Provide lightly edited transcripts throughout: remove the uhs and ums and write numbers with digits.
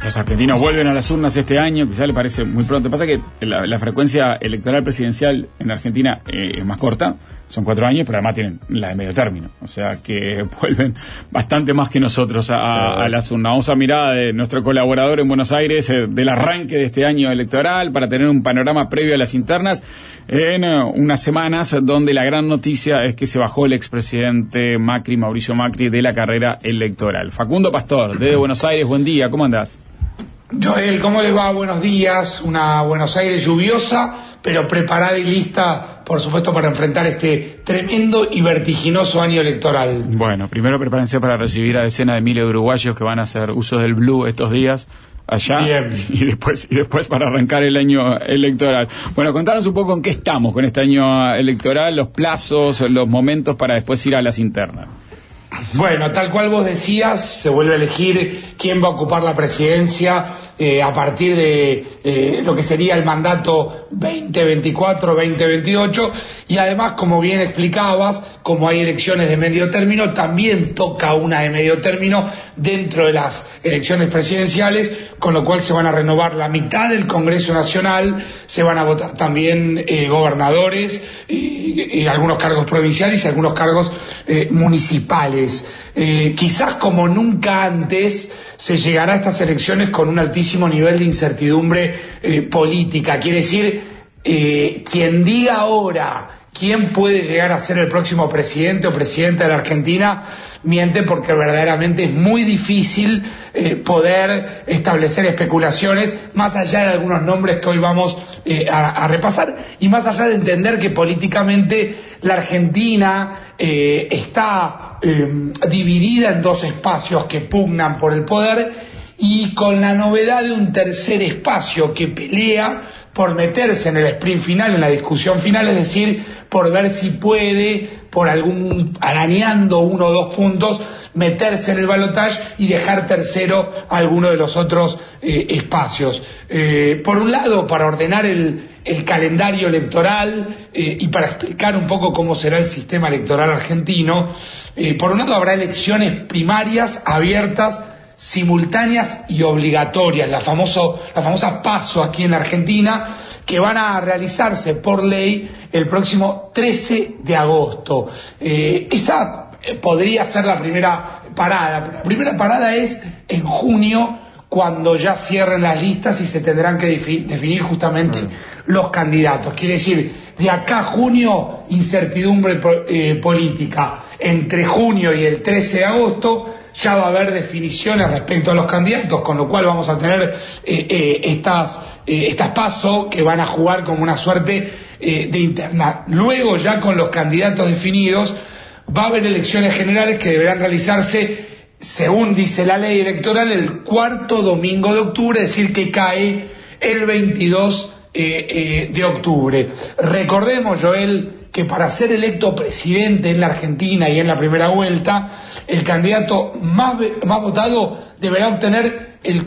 Los argentinos vuelven a las urnas este año, quizá le parece muy pronto. Pasa que la frecuencia electoral presidencial en Argentina es más corta, son 4 años, pero además tienen la de medio término. O sea que vuelven bastante más que nosotros a las urnas. Vamos a mirar de nuestro colaborador en Buenos Aires del arranque de este año electoral para tener un panorama previo a las internas en unas semanas donde la gran noticia es que se bajó el expresidente Mauricio Macri, de la carrera electoral. Facundo Pastor, desde Buenos Aires, buen día, ¿cómo andás? Joel, ¿cómo le va? Buenos días. Una Buenos Aires lluviosa, pero preparada y lista, por supuesto, para enfrentar este tremendo y vertiginoso año electoral. Bueno, primero prepárense para recibir a decenas de miles de uruguayos que van a hacer uso del blue estos días allá. Bien. Y después para arrancar el año electoral. Bueno, contanos un poco en qué estamos con este año electoral, los plazos, los momentos para después ir a las internas. Bueno, tal cual vos decías, se vuelve a elegir quién va a ocupar la presidencia a partir de lo que sería el mandato 2024-2028, y además, como bien explicabas, como hay elecciones de medio término, también toca una de medio término dentro de las elecciones presidenciales, con lo cual se van a renovar la mitad del Congreso Nacional, se van a votar también gobernadores y algunos cargos provinciales y algunos cargos municipales. Quizás como nunca antes se llegará a estas elecciones con un altísimo nivel de incertidumbre política. Quiere decir, quien diga ahora quién puede llegar a ser el próximo presidente o presidenta de la Argentina, miente, porque verdaderamente es muy difícil poder establecer especulaciones, más allá de algunos nombres que hoy vamos a repasar, y más allá de entender que políticamente la Argentina está dividida en dos espacios que pugnan por el poder, y con la novedad de un tercer espacio que pelea por meterse en el sprint final, en la discusión final, es decir, por ver si puede, arañando 1 o 2 puntos, meterse en el balotaje y dejar tercero alguno de los otros espacios. Por un lado, para ordenar el calendario electoral y para explicar un poco cómo será el sistema electoral argentino, por un lado habrá elecciones primarias abiertas, simultáneas y obligatorias, la famosa PASO aquí en la Argentina, que van a realizarse por ley el próximo 13 de agosto. Esa podría ser la primera parada, pero la primera parada es en junio, cuando ya cierren las listas y se tendrán que definir justamente los candidatos. Quiere decir, de acá a junio, incertidumbre política. Entre junio y el 13 de agosto ya va a haber definiciones respecto a los candidatos, con lo cual vamos a tener estas PASO que van a jugar como una suerte de interna. Luego, ya con los candidatos definidos, va a haber elecciones generales que deberán realizarse, según dice la ley electoral, el 4º domingo de octubre, es decir, que cae el 22 de octubre. Recordemos, Joel, que para ser electo presidente en la Argentina y en la primera vuelta, el candidato más votado deberá obtener el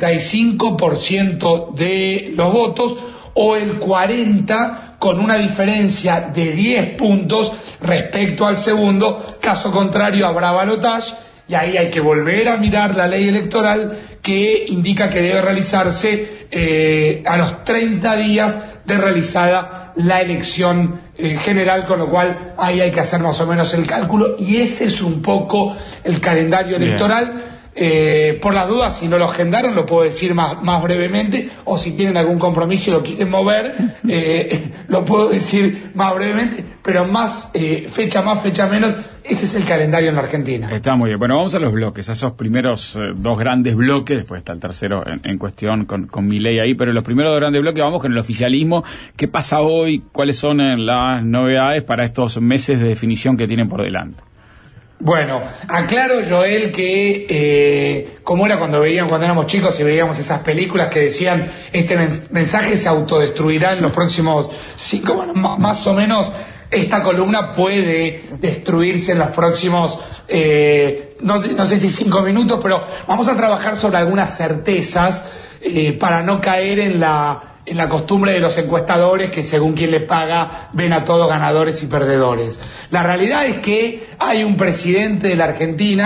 45% de los votos, o el 40%, con una diferencia de 10 puntos respecto al segundo. Caso contrario, habrá balotaje, y ahí hay que volver a mirar la ley electoral, que indica que debe realizarse a los 30 días de realizada la elección general, con lo cual ahí hay que hacer más o menos el cálculo, y ese es un poco el calendario electoral. Por las dudas, si no lo agendaron, lo puedo decir más brevemente, o si tienen algún compromiso y lo quieren mover, lo puedo decir más brevemente, pero fecha más, fecha menos, ese es el calendario en la Argentina. Está muy bien. Bueno, vamos a los bloques, a esos primeros 2 grandes bloques, después está el tercero en cuestión con Milei ahí, pero los primeros 2 grandes bloques vamos con el oficialismo. ¿Qué pasa hoy? ¿Cuáles son las novedades para estos meses de definición que tienen por delante? Bueno, aclaro, Joel, que como era cuando éramos chicos y veíamos esas películas que decían este mensaje se autodestruirá en los próximos 5, bueno, más o menos esta columna puede destruirse en los próximos, no sé si 5 minutos, pero vamos a trabajar sobre algunas certezas para no caer en la costumbre de los encuestadores que, según quien le paga, ven a todos ganadores y perdedores. La realidad es que hay un presidente de la Argentina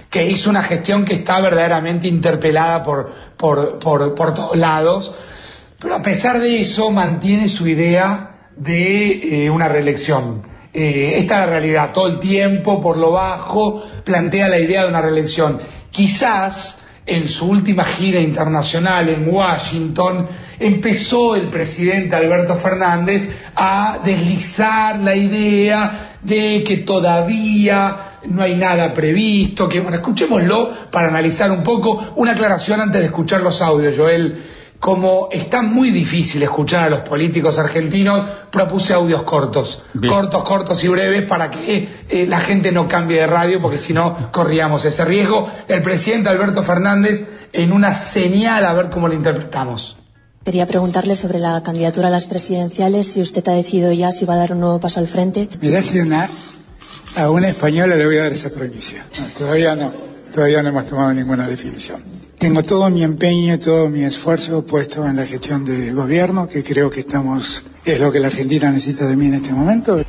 que hizo una gestión que está verdaderamente interpelada por todos lados, pero a pesar de eso mantiene su idea de una reelección. Esta es la realidad, todo el tiempo, por lo bajo, plantea la idea de una reelección. Quizás en su última gira internacional en Washington, empezó el presidente Alberto Fernández a deslizar la idea de que todavía no hay nada previsto, que bueno, escuchémoslo para analizar un poco. Una aclaración antes de escuchar los audios, Joel. Como está muy difícil escuchar a los políticos argentinos, propuse audios cortos, cortos y breves para que la gente no cambie de radio, porque si no corríamos ese riesgo. El presidente Alberto Fernández en una señal, a ver cómo lo interpretamos. Quería preguntarle sobre la candidatura a las presidenciales, si usted ha decidido ya si va a dar un nuevo paso al frente. Mirá, si a una española le voy a dar esa provincia. No, todavía no hemos tomado ninguna definición. Tengo todo mi empeño, todo mi esfuerzo puesto en la gestión de gobierno, que creo que es lo que la Argentina necesita de mí en este momento.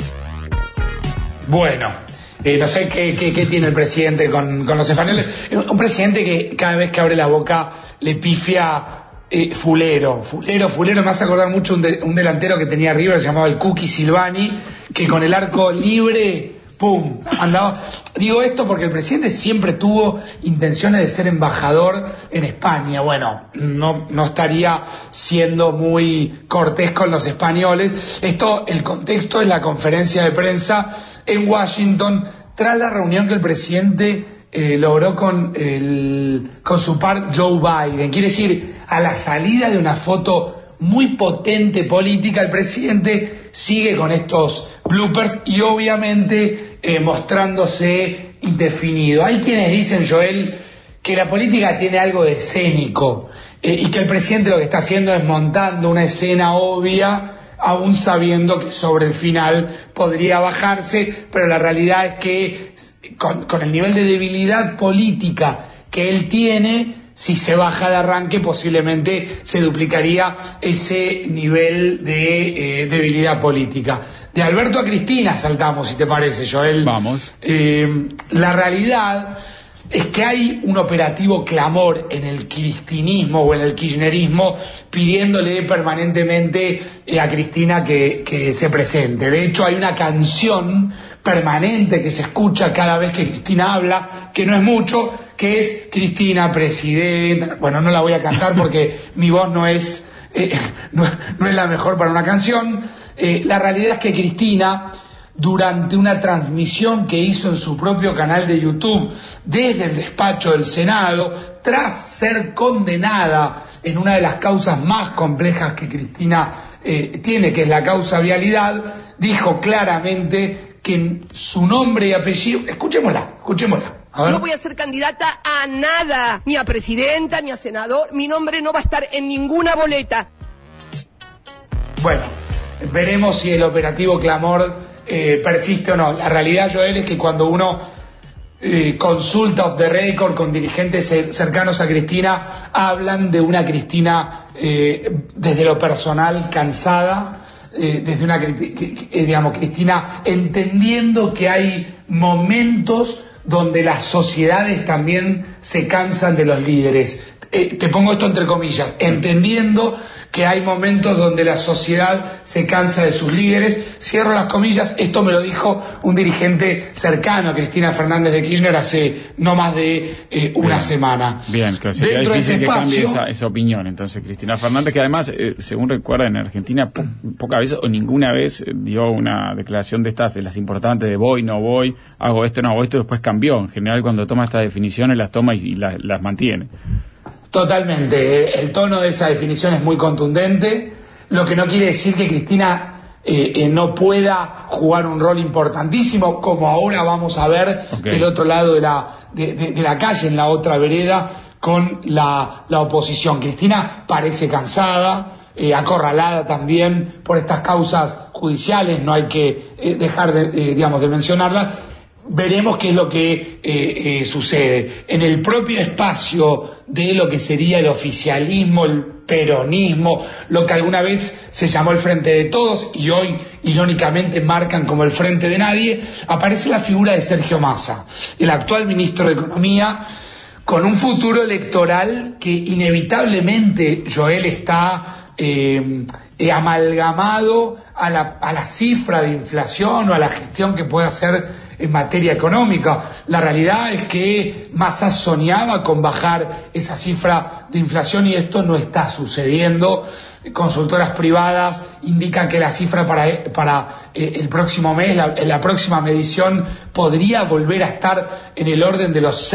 Bueno, no sé qué tiene el presidente con los españoles. Un presidente que cada vez que abre la boca le pifia fulero. Me hace acordar mucho un delantero que tenía River, se llamaba el Cookie Silvani, que con el arco libre... ¡Pum! Andaba. Digo esto porque el presidente siempre tuvo intenciones de ser embajador en España. Bueno, no estaría siendo muy cortés con los españoles. El contexto es la conferencia de prensa en Washington tras la reunión que el presidente logró con su par Joe Biden. Quiere decir, a la salida de una foto muy potente política, el presidente sigue con estos bloopers y obviamente mostrándose indefinido. Hay quienes dicen, Joel, que la política tiene algo de escénico y que el presidente lo que está haciendo es montando una escena obvia, aún sabiendo que sobre el final podría bajarse, pero la realidad es que con el nivel de debilidad política que él tiene, si se baja de arranque, posiblemente se duplicaría ese nivel de debilidad política. De Alberto a Cristina saltamos, si te parece, Joel. Vamos. La realidad es que hay un operativo clamor en el cristinismo o en el kirchnerismo pidiéndole permanentemente a Cristina que se presente. De hecho, hay una canción permanente que se escucha cada vez que Cristina habla, que no es mucho, que es Cristina presidenta. Bueno, no la voy a cantar porque mi voz no es la mejor para una canción. La realidad es que Cristina, durante una transmisión que hizo en su propio canal de YouTube desde el despacho del Senado, tras ser condenada en una de las causas más complejas que Cristina tiene, que es la causa vialidad, dijo claramente que en su nombre y apellido... Escuchémosla. No voy a ser candidata a nada, ni a presidenta, ni a senador. Mi nombre no va a estar en ninguna boleta. Bueno, veremos si el operativo clamor persiste o no. La realidad, Joel, es que cuando uno consulta off the record con dirigentes cercanos a Cristina, hablan de una Cristina desde lo personal cansada, desde una Cristina entendiendo que hay momentos donde las sociedades también se cansan de los líderes. Te pongo esto entre comillas, entendiendo que hay momentos donde la sociedad se cansa de sus líderes. Cierro las comillas, esto me lo dijo un dirigente cercano a Cristina Fernández de Kirchner hace no más de una semana. Bien, que sería difícil que cambie esa opinión. Entonces, Cristina Fernández, que además, según recuerda, en Argentina pocas veces o ninguna vez dio una declaración de estas, de las importantes, de voy, no voy, hago esto, no hago esto, después cambió. En general, cuando toma estas definiciones, las toma y las mantiene. Totalmente, el tono de esa definición es muy contundente, lo que no quiere decir que Cristina no pueda jugar un rol importantísimo, como ahora vamos a ver del otro lado de la calle, en la otra vereda, con la oposición. Cristina parece cansada, acorralada también por estas causas judiciales, no hay que dejar de mencionarlas. Veremos qué es lo que sucede. En el propio espacio de lo que sería el oficialismo, el peronismo, lo que alguna vez se llamó el Frente de Todos y hoy irónicamente marcan como el frente de nadie, aparece la figura de Sergio Massa, el actual ministro de Economía, con un futuro electoral que inevitablemente, Joel, está amalgamado a la cifra de inflación o a la gestión que puede hacer en materia económica. La realidad es que Massa soñaba con bajar esa cifra de inflación y esto no está sucediendo. Consultoras privadas indican que la cifra para el próximo mes, la próxima medición, podría volver a estar en el orden de los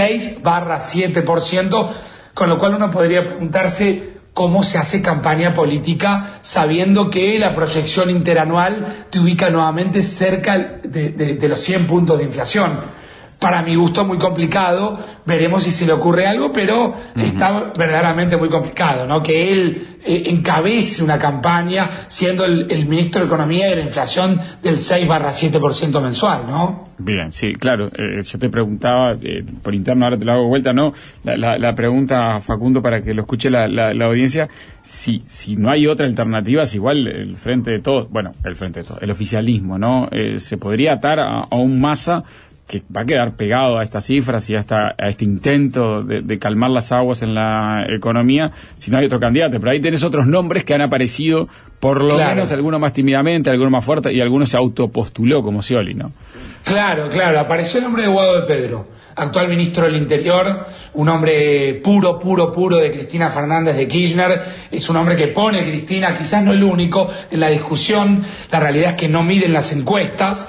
6-7%, con lo cual uno podría preguntarse cómo se hace campaña política sabiendo que la proyección interanual te ubica nuevamente cerca de los 100 puntos de inflación. Para mi gusto muy complicado, veremos si se le ocurre algo, pero está verdaderamente muy complicado, ¿no? Que él encabece una campaña siendo el ministro de Economía de la inflación del 6-7% mensual, ¿no? Bien, sí, claro. Yo te preguntaba por interno, ahora te lo hago vuelta, ¿no? La pregunta, Facundo, para que lo escuche la audiencia, si no hay otra alternativa, si igual el Frente de Todos, el oficialismo, ¿no? Se podría atar a un Massa que va a quedar pegado a estas cifras y a este intento de calmar las aguas en la economía, si no hay otro candidato. Pero ahí tenés otros nombres que han aparecido, por lo menos algunos más tímidamente, algunos más fuertes, y algunos se autopostuló como Scioli, ¿no? Claro, apareció el nombre de Guado de Pedro, actual ministro del Interior, un hombre puro de Cristina Fernández de Kirchner. Es un hombre que pone a Cristina, quizás no el único, en la discusión. La realidad es que no miden las encuestas,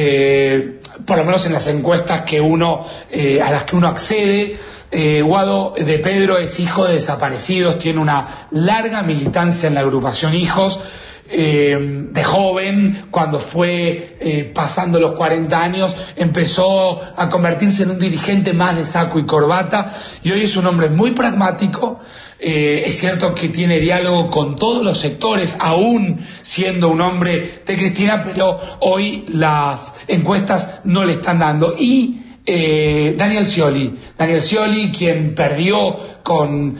por lo menos en las encuestas que a las que uno accede. Guado de Pedro es hijo de desaparecidos, tiene una larga militancia en la agrupación Hijos. De joven, cuando fue pasando los 40 años, empezó a convertirse en un dirigente más de saco y corbata, y hoy es un hombre muy pragmático. Es cierto que tiene diálogo con todos los sectores, aún siendo un hombre de Cristina, pero hoy las encuestas no le están dando. Y Daniel Scioli, quien perdió con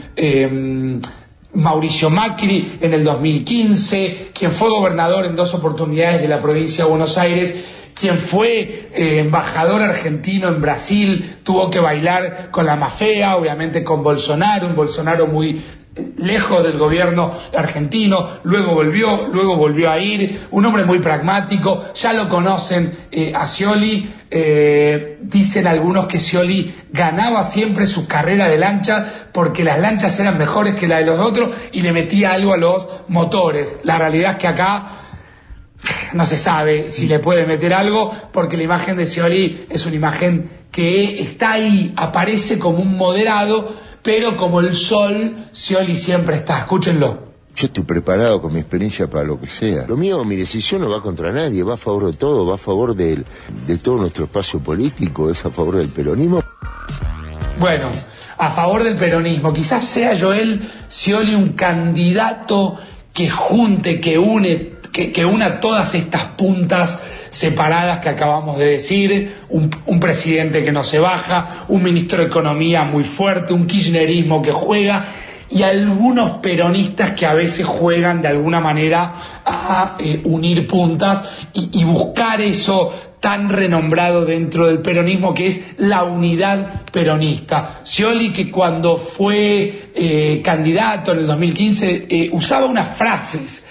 Mauricio Macri en el 2015, quien fue gobernador en 2 oportunidades de la provincia de Buenos Aires, quien fue embajador argentino en Brasil, tuvo que bailar con la mafia, obviamente con Bolsonaro, un Bolsonaro muy lejos del gobierno argentino, luego volvió a ir, un hombre muy pragmático. Ya lo conocen a Scioli. Dicen algunos que Scioli ganaba siempre su carrera de lancha porque las lanchas eran mejores que la de los otros y le metía algo a los motores. La realidad es que acá no se sabe si le puede meter algo, porque la imagen de Scioli es una imagen que está ahí, aparece como un moderado, pero como el sol, Scioli siempre está. Escúchenlo. Yo estoy preparado con mi experiencia para lo que sea. Lo mío, mi decisión no va contra nadie, va a favor de todo, va a favor de todo nuestro espacio político, es a favor del peronismo. Bueno, a favor del peronismo. Quizás sea Joel Scioli un candidato que junte, que una todas estas puntas separadas que acabamos de decir, un presidente que no se baja, un ministro de Economía muy fuerte, un kirchnerismo que juega, y algunos peronistas que a veces juegan de alguna manera a unir puntas y buscar eso tan renombrado dentro del peronismo, que es la unidad peronista. Scioli, que cuando fue candidato en el 2015 usaba unas frases,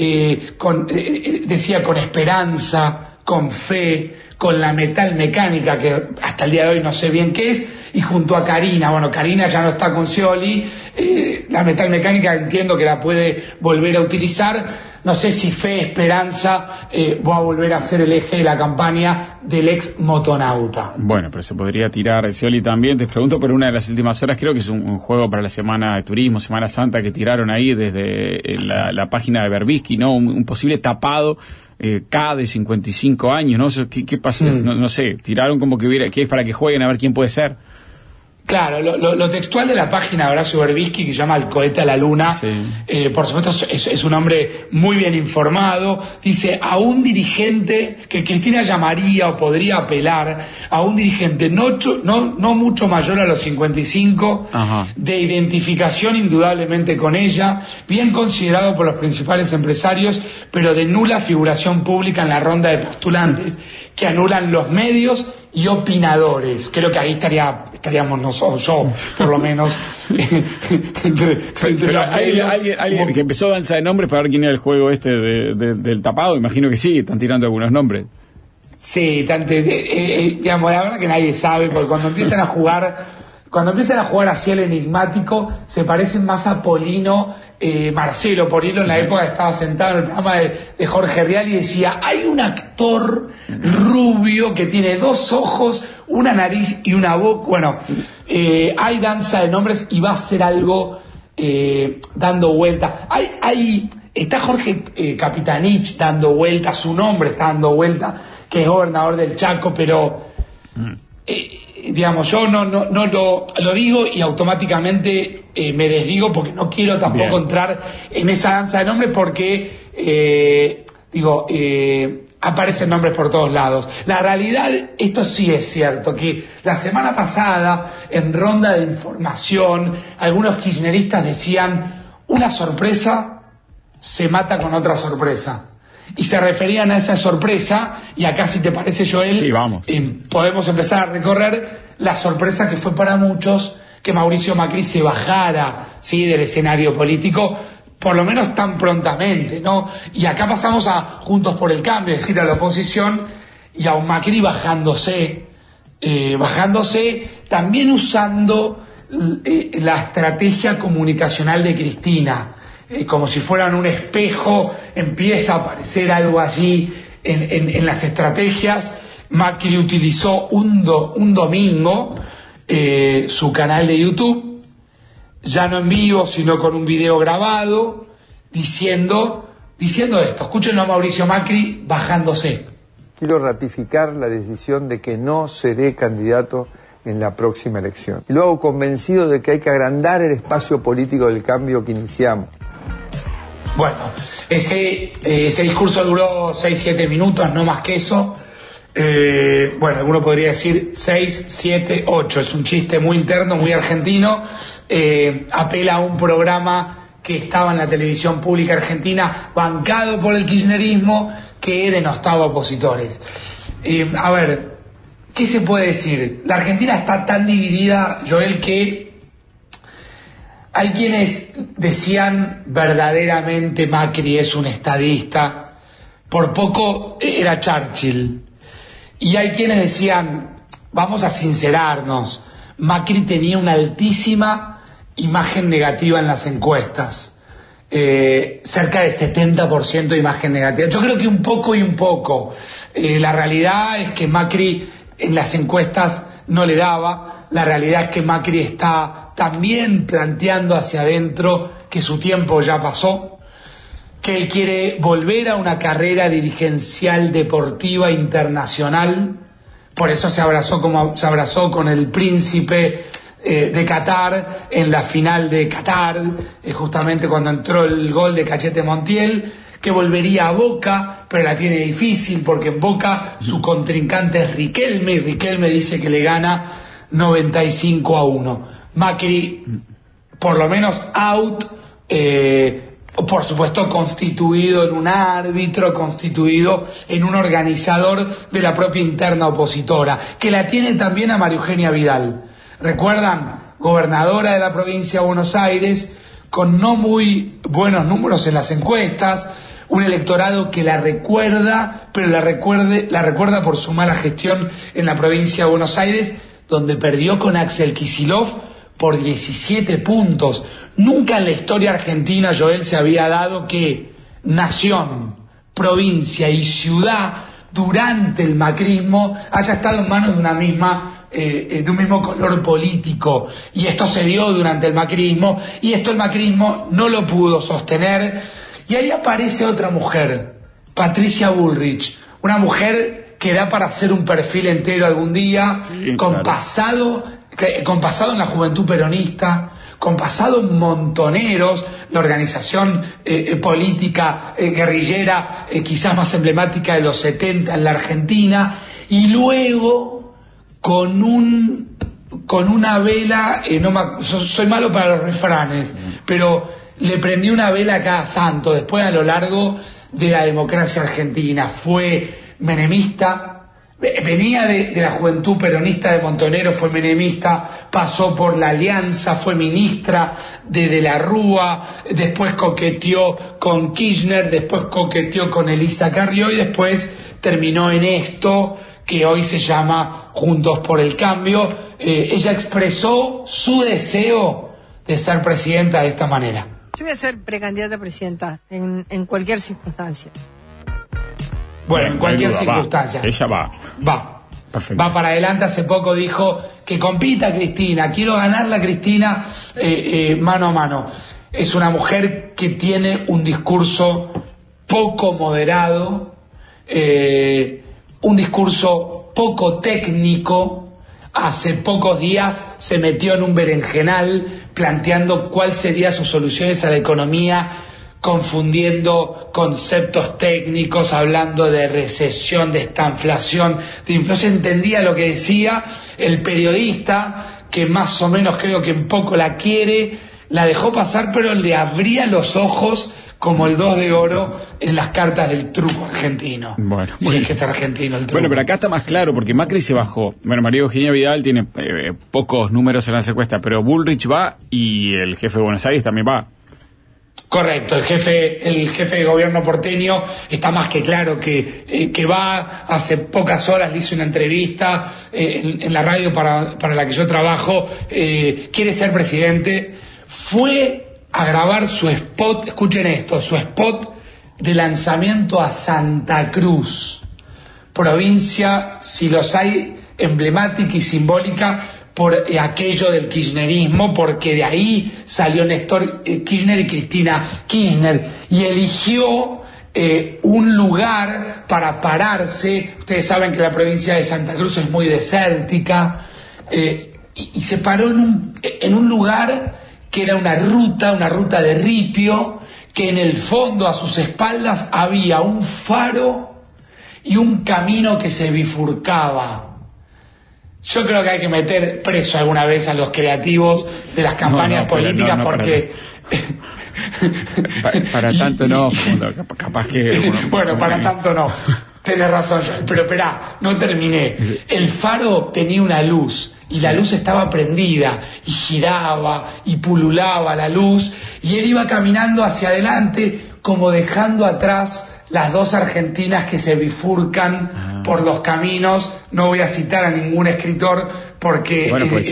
decía con esperanza, con fe, con la metalmecánica, que hasta el día de hoy no sé bien qué es, y junto a Karina. Bueno, Karina ya no está con Scioli, la metalmecánica entiendo que la puede volver a utilizar. No sé si fe, esperanza va a volver a ser el eje de la campaña del ex motonauta. Bueno, pero se podría tirar Scioli también. Te pregunto por una de las últimas horas, creo que es un juego para la Semana de Turismo, Semana Santa, que tiraron ahí desde la página de Berbisky, ¿no? Un posible tapado K de 55 años, ¿no? ¿Qué pasó? No sé, tiraron como que es para que jueguen a ver quién puede ser. Claro, lo textual de la página de Horacio Berbisky, que se llama El cohete a la luna, sí. Por supuesto es un hombre muy bien informado. Dice, a un dirigente que Cristina llamaría o podría apelar, a un dirigente no mucho mayor a los 55, ajá, de identificación indudablemente con ella, bien considerado por los principales empresarios, pero de nula figuración pública en la ronda de postulantes, que anulan los medios y opinadores. Creo que ahí estaríamos nosotros, yo por lo menos. Pero alguien que empezó danza de nombres para ver quién era el juego del tapado, imagino que sí, están tirando algunos nombres. Sí, digamos, la verdad que nadie sabe, porque cuando empiezan a jugar así el enigmático, se parecen más a Polino, Marcelo Polino en la época estaba sentado en el programa de Jorge Rial y decía, hay un actor rubio que tiene 2 ojos, una nariz y una boca. Bueno, hay danza de nombres y va a ser algo dando vuelta. Está Jorge Capitanich dando vuelta, su nombre está dando vuelta, que es gobernador del Chaco, pero digamos, yo no lo digo y automáticamente me desdigo porque no quiero tampoco entrar en esa danza de nombres porque aparecen nombres por todos lados. La realidad, esto sí es cierto, que la semana pasada en ronda de información algunos kirchneristas decían, una sorpresa se mata con otra sorpresa. Y se referían a esa sorpresa, y acá, si te parece, Joel, sí, vamos. Podemos empezar a recorrer la sorpresa que fue para muchos que Mauricio Macri se bajara, ¿sí?, del escenario político, por lo menos tan prontamente, ¿no? Y acá pasamos a Juntos por el Cambio, es decir, a la oposición, y a un Macri bajándose también usando la estrategia comunicacional de Cristina. Como si fueran un espejo, empieza a aparecer algo allí en las estrategias. Macri utilizó un domingo su canal de YouTube, ya no en vivo, sino con un video grabado, diciendo esto. Escúchenlo a Mauricio Macri bajándose. Quiero ratificar la decisión de que no seré candidato en la próxima elección. Y lo hago convencido de que hay que agrandar el espacio político del cambio que iniciamos. Bueno, ese discurso duró 6-7 minutos, no más que eso. Bueno, alguno podría decir 6, 7, 8. Es un chiste muy interno, muy argentino. Apela a un programa que estaba en la televisión pública argentina, bancado por el kirchnerismo, que denostaba opositores. A ver, ¿qué se puede decir? La Argentina está tan dividida, Joel, que hay quienes decían verdaderamente Macri es un estadista, por poco era Churchill. Y hay quienes decían, vamos a sincerarnos, Macri tenía una altísima imagen negativa en las encuestas, cerca de 70% de imagen negativa. Yo creo que un poco y un poco. La realidad es que Macri en las encuestas no le daba. La realidad es que Macri está también planteando hacia adentro que su tiempo ya pasó, que él quiere volver a una carrera dirigencial deportiva internacional. Por eso se abrazó con el príncipe de Qatar en la final de Qatar, justamente cuando entró el gol de Cachete Montiel, que volvería a Boca, pero la tiene difícil porque en Boca su contrincante es Riquelme, y Riquelme dice que le gana 95-1. Macri, por lo menos out, por supuesto constituido en un árbitro, constituido en un organizador de la propia interna opositora, que la tiene también a María Eugenia Vidal. ¿Recuerdan? Gobernadora de la provincia de Buenos Aires, con no muy buenos números en las encuestas, un electorado que la recuerda, pero la recuerda por su mala gestión en la provincia de Buenos Aires, donde perdió con Axel Kicillof por 17 puntos. Nunca en la historia argentina, Joel, se había dado que nación, provincia y ciudad durante el macrismo haya estado en manos de una misma de un mismo color político, y esto se dio durante el macrismo, y esto el macrismo no lo pudo sostener, y ahí aparece otra mujer, Patricia Bullrich, una mujer que da para hacer un perfil entero algún día, sí, con claro, pasado con pasado en la Juventud Peronista, con pasado en Montoneros, la organización política guerrillera quizás más emblemática de los 70 en la Argentina, y luego con una vela, soy malo para los refranes, pero le prendí una vela a cada santo, después a lo largo de la democracia argentina. Fue menemista, venía de la Juventud Peronista de Montonero, fue menemista, pasó por la Alianza, fue ministra de la Rúa, después coqueteó con Kirchner, después coqueteó con Elisa Carrió y después terminó en esto que hoy se llama Juntos por el Cambio. Ella expresó su deseo de ser presidenta de esta manera. Yo voy a ser precandidata a presidenta en cualquier circunstancia. Bueno, en cualquier circunstancia. Ella va. Perfecto. Va para adelante. Hace poco dijo que compita Cristina. Quiero ganarla, Cristina, mano a mano. Es una mujer que tiene un discurso poco moderado, un discurso poco técnico. Hace pocos días se metió en un berenjenal planteando cuál serían sus soluciones a la economía, confundiendo conceptos técnicos, hablando de recesión, de estanflación, de inflación. Entendía lo que decía el periodista, que más o menos creo que un poco la quiere, la dejó pasar, pero le abría los ojos como el 2 de oro en las cartas del truco argentino. Bueno, sí, es que es argentino el truco. Bueno, pero acá está más claro, porque Macri se bajó. Bueno, María Eugenia Vidal tiene pocos números en la encuesta, pero Bullrich va y el jefe de Buenos Aires también va. Correcto, el jefe de gobierno porteño está más que claro que va. Hace pocas horas le hice una entrevista en la radio para la que yo trabajo. Quiere ser presidente. Fue a grabar su spot, escuchen esto, su spot de lanzamiento a Santa Cruz, provincia, si los hay, emblemática y simbólica por aquello del kirchnerismo, porque de ahí salió Néstor Kirchner y Cristina Kirchner, y eligió un lugar para pararse. Ustedes saben que la provincia de Santa Cruz es muy desértica, y se paró en un lugar que era una ruta de ripio, que en el fondo a sus espaldas había un faro y un camino que se bifurcaba. Yo creo que hay que meter preso alguna vez a los creativos de las campañas políticas, porque... Para tanto no, capaz que... Bueno, para tanto no. Tenés razón, pero esperá, no terminé. El faro tenía una luz, y la luz estaba prendida, y giraba, y pululaba la luz, y él iba caminando hacia adelante, como dejando atrás las dos Argentinas que se bifurcan por los caminos. No voy a citar a ningún escritor, porque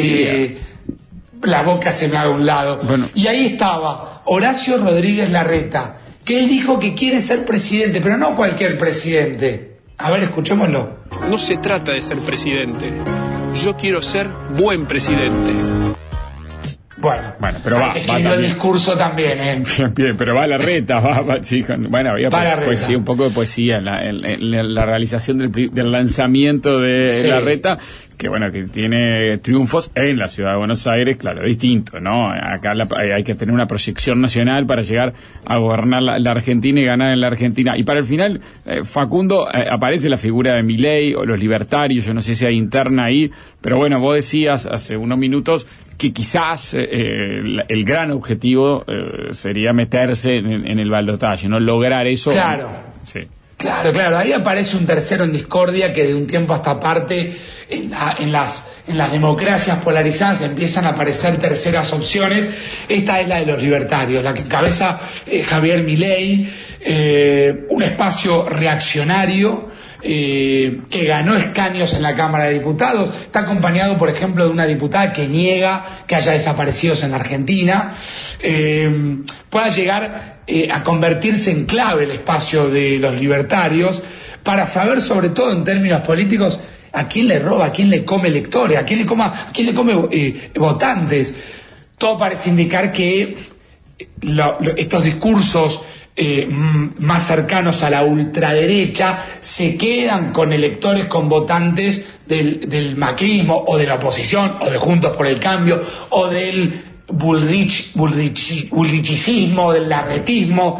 la boca se me haga a un lado. Bueno. Y ahí estaba Horacio Rodríguez Larreta, que él dijo que quiere ser presidente, pero no cualquier presidente. A ver, escuchémoslo. No se trata de ser presidente. Yo quiero ser buen presidente. Bueno, pero va el discurso también, Bien, pero va Larreta, sí, bueno, había poesía, un poco de poesía en la realización del lanzamiento de Larreta, que bueno, que tiene triunfos en la ciudad de Buenos Aires, claro, distinto, ¿no? Acá hay que tener una proyección nacional para llegar a gobernar la Argentina y ganar en la Argentina. Y para el final, Facundo, aparece la figura de Milei o los libertarios, yo no sé si hay interna ahí, pero bueno, vos decías hace unos minutos que quizás el gran objetivo sería meterse en el balotaje, ¿no? Lograr eso. Claro. Sí. Claro, ahí aparece un tercero en discordia que de un tiempo a esta parte en las democracias polarizadas empiezan a aparecer terceras opciones. Esta es la de los libertarios, la que encabeza Javier Milei, un espacio reaccionario que ganó escaños en la Cámara de Diputados. Está acompañado, por ejemplo, de una diputada que niega que haya desaparecidos en la Argentina. Pueda llegar a convertirse en clave el espacio de los libertarios para saber, sobre todo en términos políticos, a quién le roba, a quién le come electores, a quién le come votantes. Todo parece indicar que estos discursos más cercanos a la ultraderecha se quedan con electores, con votantes del macrismo o de la oposición o de Juntos por el Cambio o del bullrichicismo, del larretismo,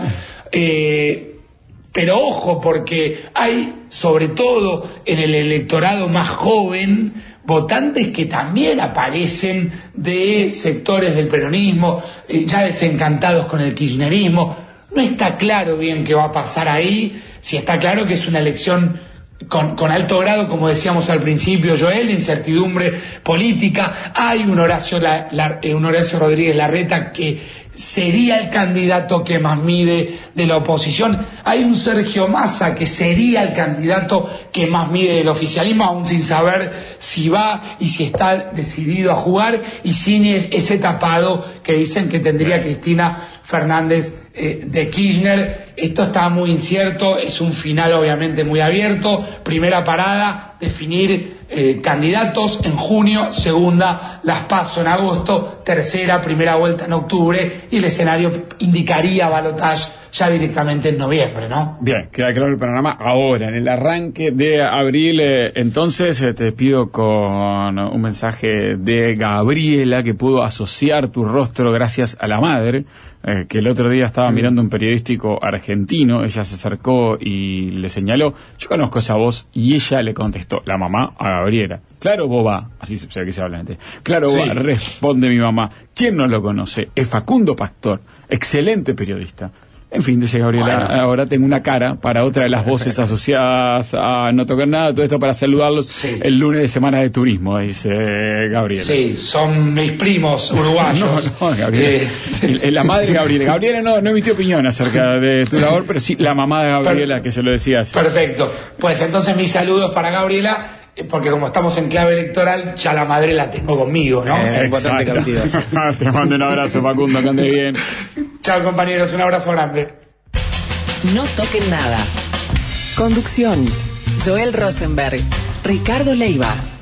pero ojo, porque hay, sobre todo en el electorado más joven, votantes que también aparecen de sectores del peronismo, ya desencantados con el kirchnerismo. No está claro bien qué va a pasar ahí, si está claro que es una elección con alto grado, como decíamos al principio, Joel, de incertidumbre política. Hay un Horacio Rodríguez Larreta que sería el candidato que más mide de la oposición. Hay un Sergio Massa que sería el candidato que más mide del oficialismo, aún sin saber si va y si está decidido a jugar, y sin ese tapado que dicen que tendría Cristina Fernández de Kirchner. Esto está muy incierto, es un final obviamente muy abierto. Primera parada, definir candidatos en junio, segunda, las PASO en agosto, tercera, primera vuelta en octubre, y el escenario indicaría balotaje ya directamente en noviembre, ¿no? Bien, queda claro el panorama ahora, en el arranque de abril. Entonces te despido con un mensaje de Gabriela, que pudo asociar tu rostro gracias a la madre, que el otro día estaba mirando un periodístico argentino. Ella se acercó y le señaló: yo conozco esa voz, y ella le contestó, la mamá a Gabriela. Claro, boba, así se ve que se habla antes. Claro, boba, sí. Responde mi mamá. ¿Quién no lo conoce? Es Facundo Pastor, excelente periodista. En fin, dice Gabriela, bueno, ahora tengo una cara para otra de las voces asociadas a No Tocar Nada, todo esto para saludarlos, sí, el lunes de Semana de Turismo, dice Gabriela. Sí, son mis primos uruguayos. No, Gabriela. La madre de Gabriela. Gabriela no emitió opinión acerca de tu labor, pero sí la mamá de Gabriela, que se lo decía así. Perfecto. Pues entonces mis saludos para Gabriela, porque como estamos en clave electoral, ya la madre la tengo conmigo, ¿no? Importante cantidad. Te mando un abrazo, Facundo, que andes bien. Chao, compañeros, un abrazo grande. No toquen nada. Conducción: Joel Rosenberg, Ricardo Leiva.